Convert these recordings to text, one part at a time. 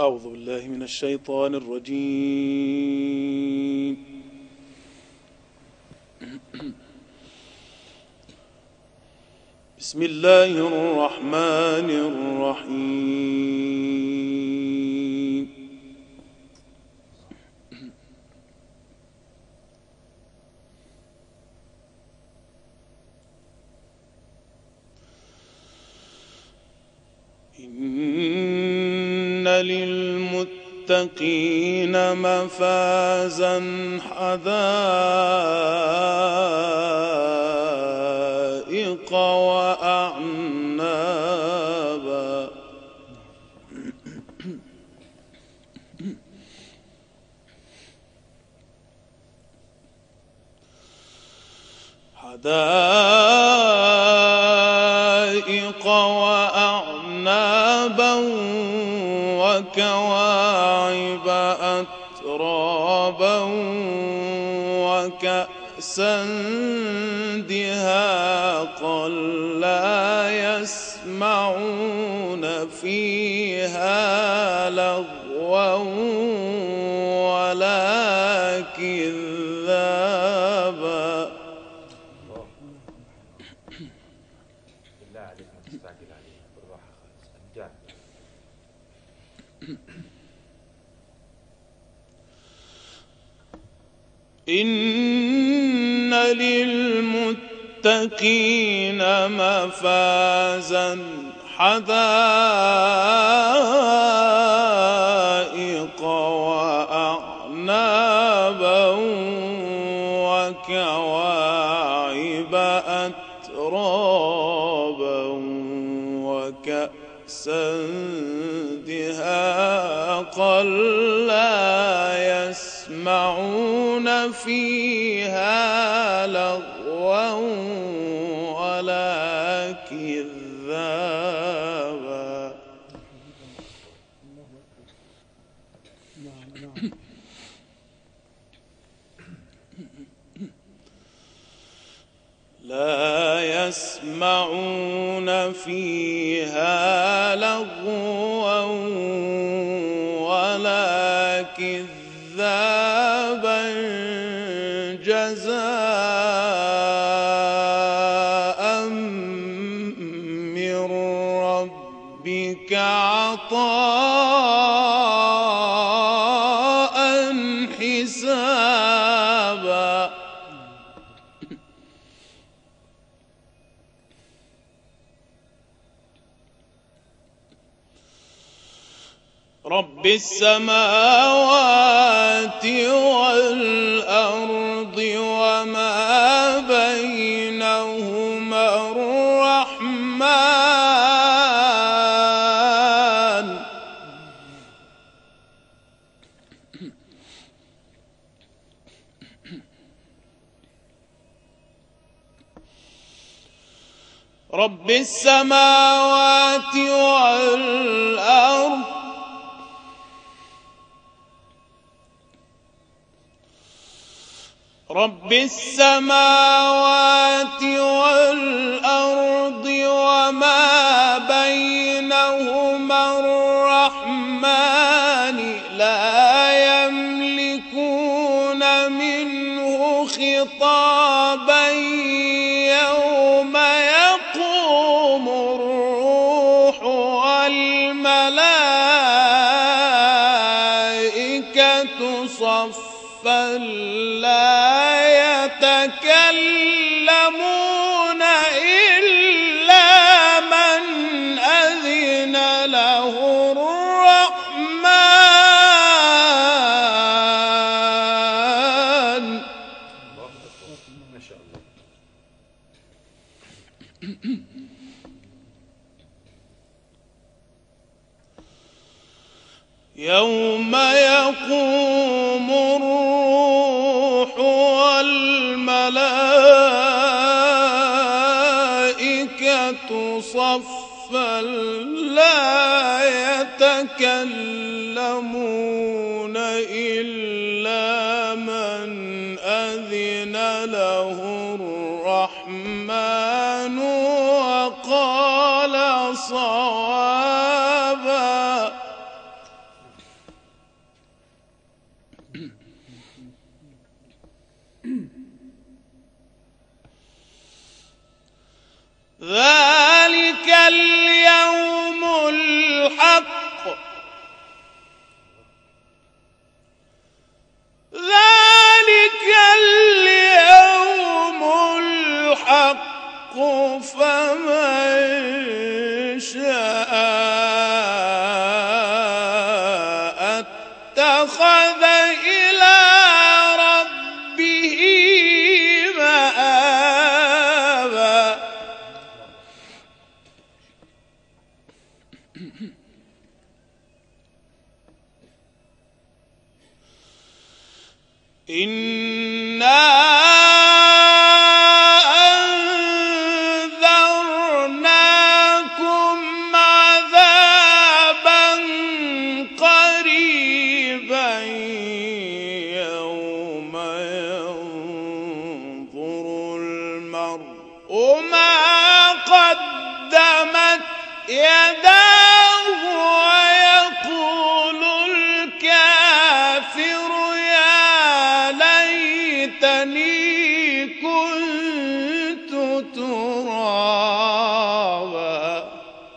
أعوذ بالله من الشيطان الرجيم. بسم الله الرحمن الرحيم. إن للمتقين مفازا حدائق وأعنابا وكواعب أترابا وكأسا دهاقا لا يسمعون فيها لغوا ولا كذابا. بالله عليك ما تستعجل عليها، بالراحة خالص. أبدأ. إن للمتقين مفازا حدائق وأعنابا وكواعب أترابا وكأسا دهاقا لا يسمعون فيها لغوا ولا كذابا. لا يسمعون فيها لغوا ولا كذابا جزاء من ربك عطاء حسابا. رب السماوات والأرض وما بينهما الرحمن رب السماوات والأرض رب السماوات والأرض وما بينهما الرحمن لا يملكون منه خطابا يوم يقوم الروح والملائكة صفا لا يتكلمون إلا من أذن له الرحمن. ما شاء الله. يوم يقوم الروح والملائكة صفا لا يتكلمون إلا من أذن له الرحمن وقال صوابا. ذلك اليوم الحق ذلك اليوم الحق فمن شاء اتخذ إلى ربه مآبا إنا أنذرناكم عذابا قريبا يوم ينظر المرء ما قدمت يداه ويقول الكافر يا ليتني كنت ترابا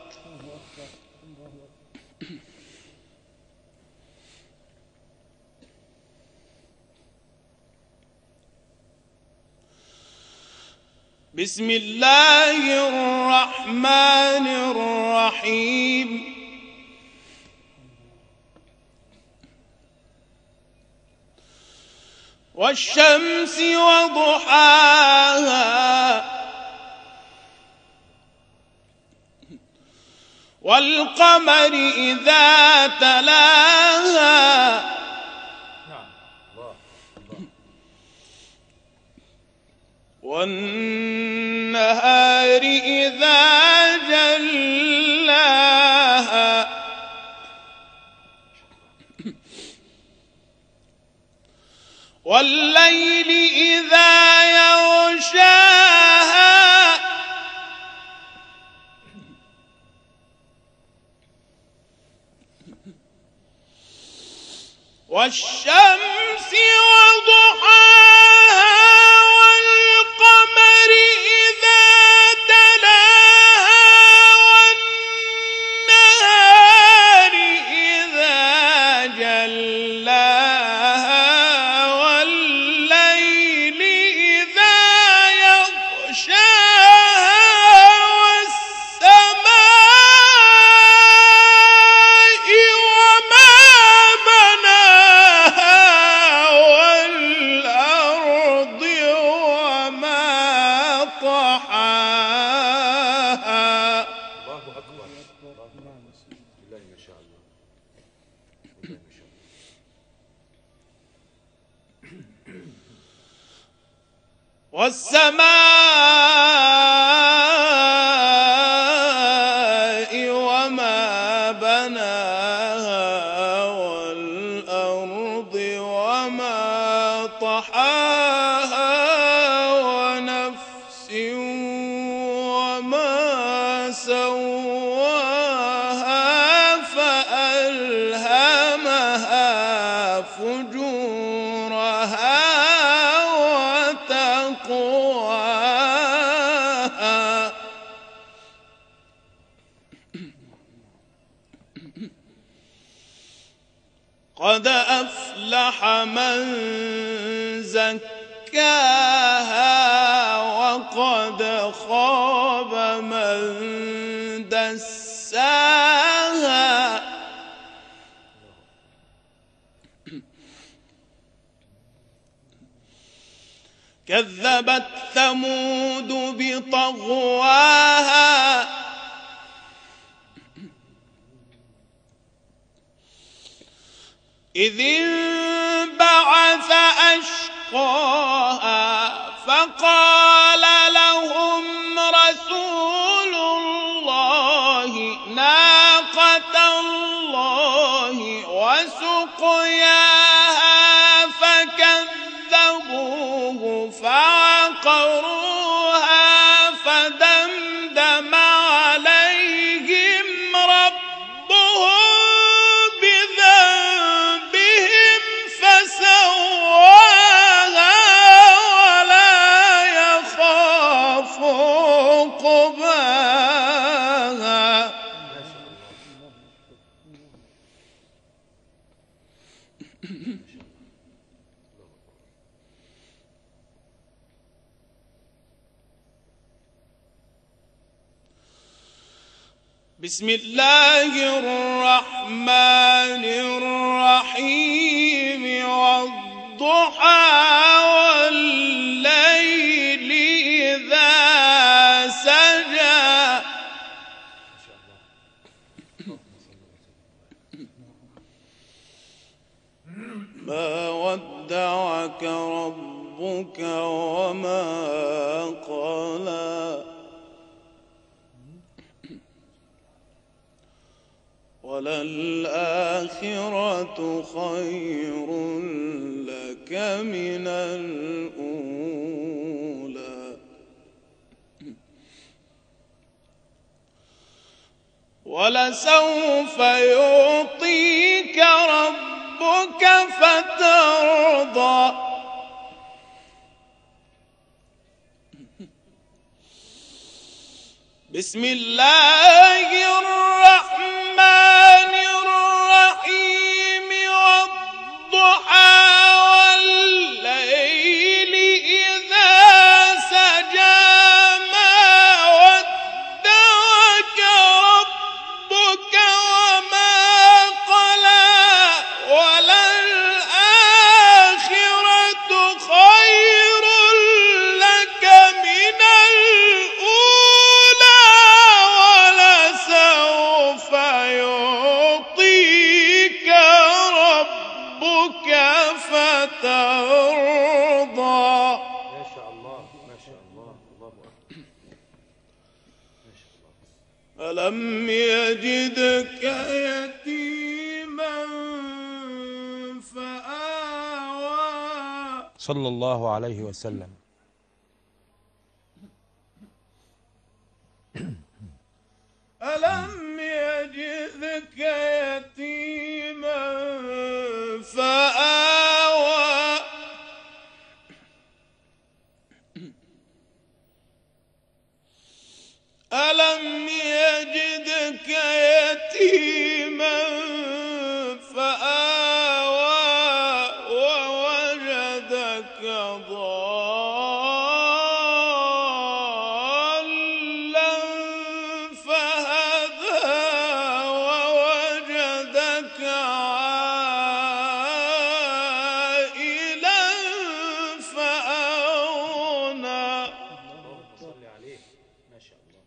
بسم الله الرحمن الرحيم والشمس وضحاها والقمر إذا تلاها والنهار إذا جلاها والليل إذا يغشاها والشمس وضحاها والقمر إذا تلاها والنهار إذا جلاها والليل إذا يغشاها والسماء وما بناها والأرض وما طحاها الله أكبر. بسم الله ما شاء الله. بسم الله ما شاء الله. والسماء وما بناها والأرض وما طحاها ونفس وما سواها فألهمها فجورها وتقواها قد أفلح من زكاها وقد خاب من دساها كذبت ثمود بطغواها إذ انبعث أشقاها فقال لهم رسول الله ناقة الله وسقياها فكذبوه فعقروها فدمدم عليهم ربهم بذنبهم فسواها بسم الله الرحمن الرحيم والضحى والليل إذا سجى ما ودعك ربك وما قلى وللآخرة خير لك من الأولى ولسوف يعطيك ربك فترضى بسم الله الرحمن الرحيم والضحى والليل إذا سجى ما ودعك ربك وما قلى وللآخرة خير لك من الأولى ولسوف يعطيك ربك فترضى ما شاء الله ما شاء الله الله أكبر ما شاء الله. ألم يجدك يتيما فآوى صلى الله عليه وسلم. ألم يجدك يتيما فآوى ألم يجدك يتيما فآوى ووجدك ضالا فهدى ووجدك عائلا فأغنى اللهم صل عليه ما شاء الله.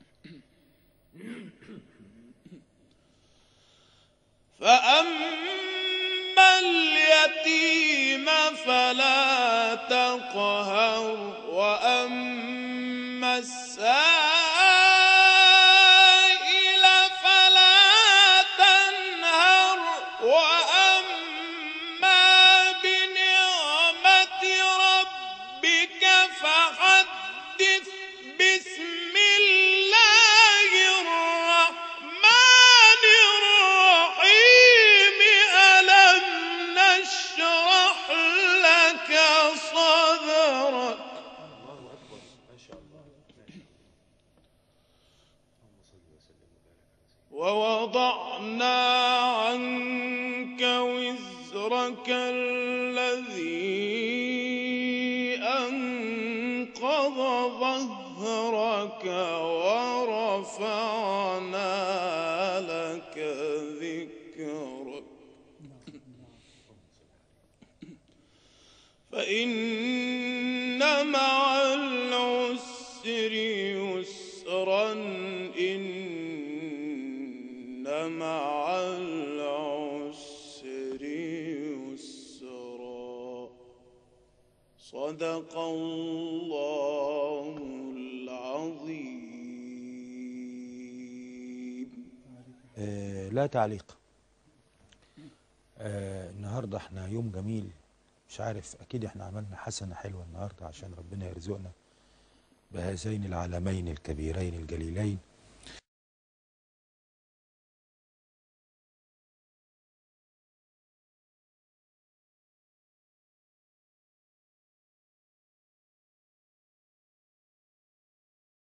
فأما اليتيم فلا تقهر وأما السائل فلا تنهر وأما بنعمة ربك فحدث بسم الله الرحمن الرحيم ألم نشرح لك صدرك الله أكبر ما شاء الله ما شاء الله. اللهم صل وسلم وبارك على سيدنا ووضعنا عنك وزرك الذي أنقض ظهرك ورفعنا لك ذكرك فإن مع العسر يسرا إن مع العسر يسرا صدق الله العظيم. لا تعليق. النهارده احنا يوم جميل، مش عارف، اكيد احنا عملنا حسنة حلوة النهارده عشان ربنا يرزقنا بهذين العالمين الكبيرين الجليلين